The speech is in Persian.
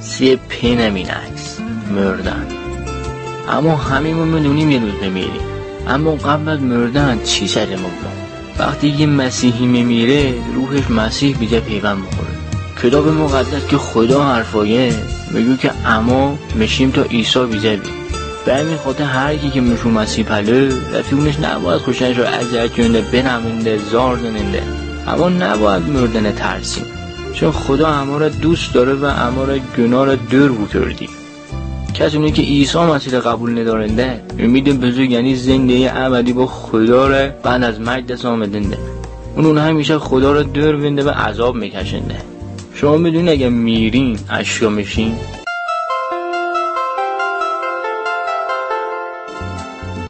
سی پینم این عکس مردن. اما همه ما میدونیم یه روز بمیریم، اما قبل از مردن چی سر ما بود؟ وقتی یه مسیحی میمیره روحش مسیح بیجا پیوند میخوره. کتاب مقدس که خدا حرفایه میگه که اما مشیم تا عیسی بیجا بی. به همین خاطر هر کی که مشو مسیح پله رفیقونش نباید خوشنش رو اذیت کنده، بنمونده، زار زننده، اما نباید مردن ترسیم، چون خدا اما را دوست داره و اما را گناه را دور بکردی. کسانی که عیسی مسیح قبول ندارنده امید بزرگ یعنی زندگی ابدی با خدا را بعد از مرگ دست آمدنده. اون همیشه خدا را دور بنده و عذاب میکشنده. شما بدون اگه میرین اشیا میشین